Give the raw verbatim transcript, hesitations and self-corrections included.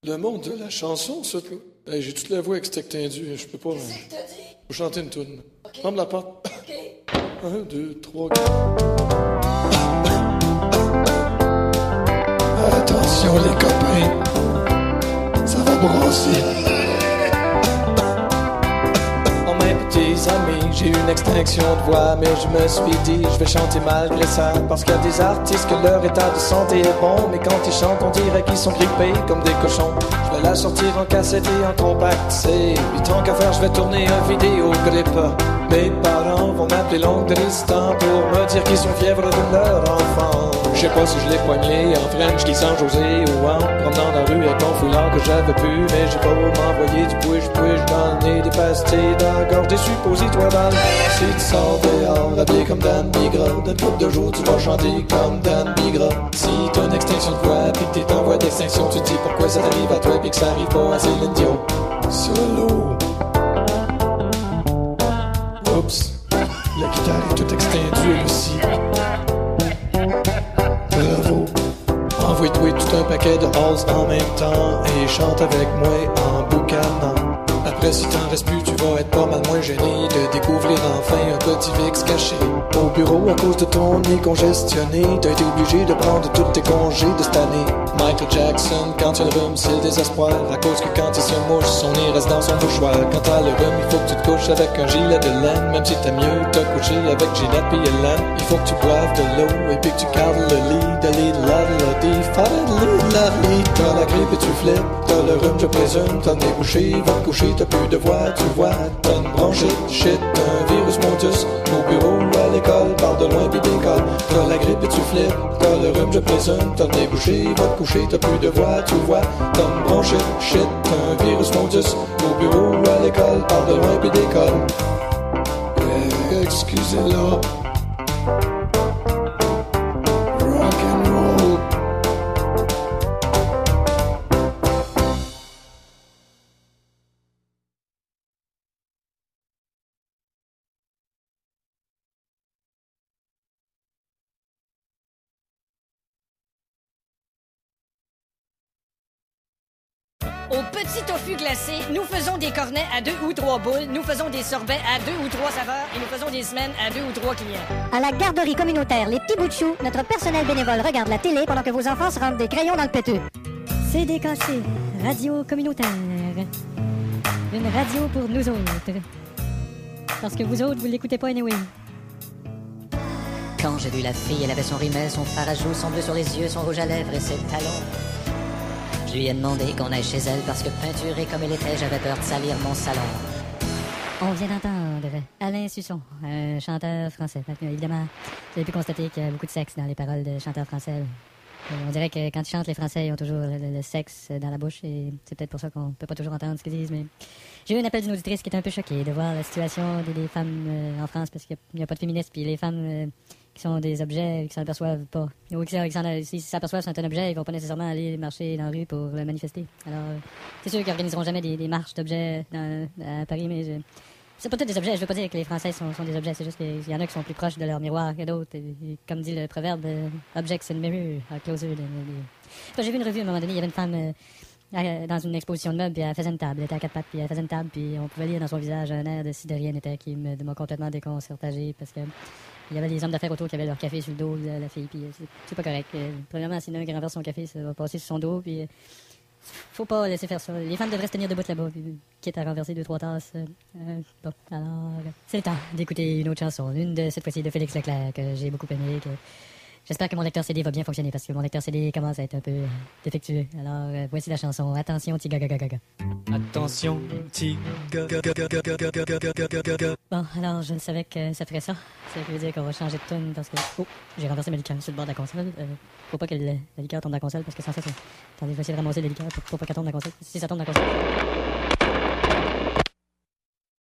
Le monde de la chanson, ça, là. Hey, j'ai toute la voix avec ce que t'as dit. Je peux pas. Qu'est-ce que t'as dit? Faut chanter une toune. OK. Ferme la porte. OK. Un, deux, trois, quatre. Attention, les copains. Ça va brasser. Petits amis, j'ai une extinction de voix, mais je me suis dit, je vais chanter malgré ça. Parce qu'il y a des artistes que leur état de santé est bon, mais quand ils chantent, on dirait qu'ils sont grippés comme des cochons. Je vais la sortir en cassette et en compact C. Puis tant qu'à faire, je vais tourner un vidéo grippe. Mes parents vont m'appeler l'oncle Tristan pour me dire qu'ils sont fièvres de leur enfant. Je sais pas si je l'ai poigné en French qui San José ou en promenant dans la rue avec mon foulard que j'avais pu. Mais j'ai pas m'envoyer du push-push dans le nez, des pastilles dans la gorge, des suppositoires dans le... Si tu sors dehors, habillé comme Dan Bigra, d'une couple de jours tu vas chanter comme Dan Bigra. Si t'as une extinction de voix pis que t'es en voie d'extinction, tu te dis pourquoi ça t'arrive à toi pis que ça arrive pas à Céline Dion. Solo. Oups, la guitare est toute extendue elle aussi. Bravo. Envoie-toi tout un paquet de halls en même temps et chante avec moi en boucanant. Après si t'en restes plus, tu vas être pas mal moins gêné de découvrir enfin un petit Vix caché. Au bureau, à cause de ton nez congestionné, t'as été obligé de prendre tous tes congés de cette année. Michael Jackson, quand il a le rhume, c'est le désespoir. À cause que quand il se mouche, son nez reste dans son mouchoir. Quand t'as le rhume, il faut que tu te couches avec un gilet de laine. Même si t'aimes mieux te coucher avec Ginette pis Hélène. Il faut que tu boives de l'eau et puis que tu gardes le lit. De lit, de la, de la, de fa, de lit, de la, lit. T'as la grippe et tu flippes. T'as le rhume, je présume. T'as le nez bouché, va te coucher, t'as plus de voix, tu vois. T'as une bronchite, shit, un virus montus. Au bureau ou à l'école, parle de loin pis d'école. T'as la grippe et tu flippes. T'as le rhume, je présume. T'as le nez bouché, va te coucher, t'as plus de voix, tu vois. T'as une bronchite, shit, un virus montus. Au bureau ou à l'école, parle de loin pis d'école. Euh, excusez-la. Rock and roll. Au Petit Tofu glacé, nous faisons des cornets à deux ou trois boules, nous faisons des sorbets à deux ou trois saveurs et nous faisons des semaines à deux ou trois clients. À la garderie communautaire Les Petits Bouts de Chou, notre personnel bénévole regarde la télé pendant que vos enfants se rendent des crayons dans le péteux. C D K C, radio communautaire. Une radio pour nous autres. Parce que vous autres, vous l'écoutez pas anyway. Quand j'ai vu la fille, elle avait son rimel, son fard à joues, son bleu sur les yeux, son rouge à lèvres et ses talons. Je lui ai demandé qu'on aille chez elle parce que peinturée comme elle était, j'avais peur de salir mon salon. On vient d'entendre Alain Susson, un chanteur français. Fait que, évidemment, vous avez pu constater qu'il y a beaucoup de sexe dans les paroles de chanteurs français. Euh, on dirait que quand ils chantent, les Français ils ont toujours le, le, le sexe dans la bouche et c'est peut-être pour ça qu'on peut pas toujours entendre ce qu'ils disent. Mais j'ai eu un appel d'une auditrice qui était un peu choquée de voir la situation des, des femmes euh, en France parce qu'il n'y a, a pas de féministes puis les femmes euh, qui sont des objets qui s'en aperçoivent pas. Ou qui, qui s'en, s'ils s'aperçoivent que c'est un objet, ils vont pas nécessairement aller marcher dans la rue pour le manifester. Alors, euh, c'est sûr qu'ils organiseront jamais des, des marches d'objets dans, à Paris, mais je, c'est pas tous des objets. Je veux pas dire que les Français sont, sont des objets. C'est juste qu'il y en a qui sont plus proches de leur miroir que d'autres. Et, et, comme dit le proverbe, euh, objects in mirror are closer than... Enfin, j'ai vu une revue à un moment donné, il y avait une femme euh, dans une exposition de meubles, puis elle faisait une table. Elle était à quatre pattes, puis elle faisait une table, puis on pouvait lire dans son visage un air de si de rien n'était qui me- m'a complètement déconcertagé parce que il y avait des hommes d'affaires autour qui avaient leur café sur le dos de la fille, puis euh, c'est, c'est pas correct. Euh, premièrement, s'il y en a un qui renverse son café, ça va passer sur son dos, puis euh, faut pas laisser faire ça. Les femmes devraient se tenir debout là-bas, puis, quitte à renverser deux, trois tasses. Euh, euh, bon, alors, c'est le temps d'écouter une autre chanson, une de cette fois-ci de Félix Leclerc que j'ai beaucoup aimé. Que j'espère que mon lecteur C D va bien fonctionner parce que mon lecteur C D commence à être un peu euh, défectueux. Alors, euh, voici la chanson. Attention, petit gaga gaga gaga. Attention, petit ga ga ga ga ga ga ga ga ga ga ga ga. Bon, alors, je savais que ça ferait ça. Ça veut dire qu'on va changer de tune parce que... Oh, j'ai renversé ma liqueur sur le bord de la console. Euh, faut pas que le- la liqueur tombe dans la console parce que sans ça, c'est... Attendez, je vais essayer de ramasser la liqueur pour, pour pas qu'elle tombe dans la console. Si ça tombe dans la console...